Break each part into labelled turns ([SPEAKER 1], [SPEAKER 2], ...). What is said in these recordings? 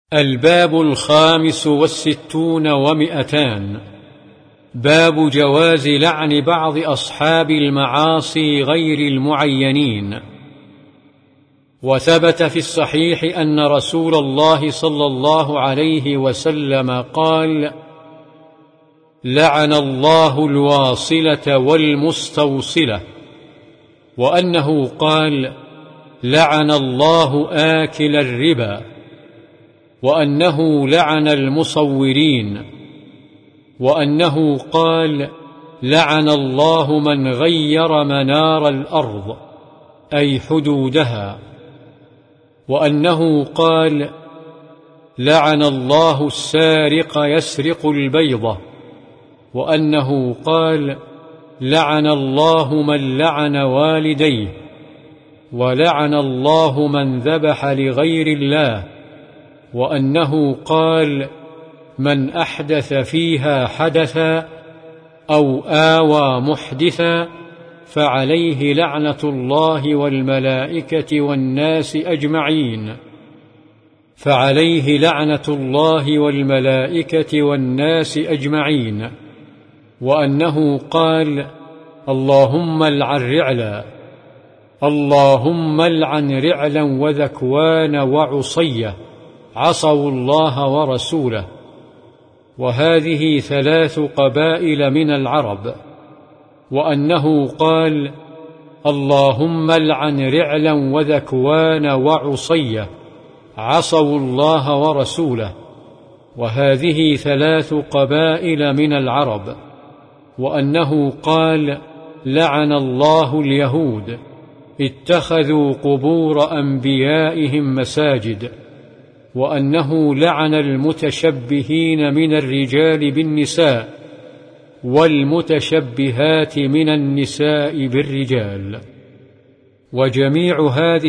[SPEAKER 1] الباب 65 و200. باب جواز لعن بعض أصحاب المعاصي غير المعينين. وثبت في الصحيح أن رسول الله صلى الله عليه وسلم قال: لعن الله الواصلة والمستوصلة، وأنه قال: لعن الله آكل الربا، وأنه لعن المصورين، وأنه قال: لعن الله من غير منار الأرض أي حدودها، وأنه قال: لعن الله السارق يسرق البيضة، وأنه قال: لعن الله من لعن والديه، ولعن الله من ذبح لغير الله، وأنه قال: من أحدث فيها حدثا أو آوى محدثا فعليه لعنة الله والملائكة والناس أجمعين، فعليه لعنة الله والملائكة والناس أجمعين. وأنه قال: اللهم العن رعلا، اللهم العن رعلا وذكوان وعصية عصوا الله ورسوله. وهذه 3 قبائل من العرب. وأنه قال: اللهم العن رعلا وذكوان وعصية عصوا الله ورسوله. وهذه 3 قبائل من العرب. وأنه قال: لعن الله اليهود اتخذوا قبور أنبيائهم مساجد. وأنه لعن المتشبهين من الرجال بالنساء والمتشبهات من النساء بالرجال. وجميع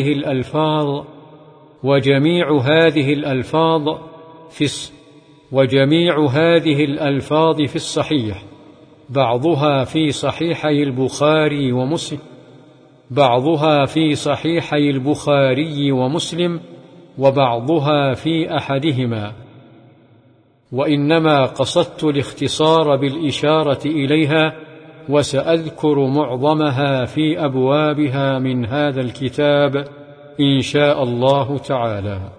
[SPEAKER 1] هذه الألفاظ في الصحيح، بعضها في صحيحي البخاري ومسلم، وبعضها في أحدهما. وإنما قصدت الاختصار بالإشارة إليها، وسأذكر معظمها في أبوابها من هذا الكتاب إن شاء الله تعالى.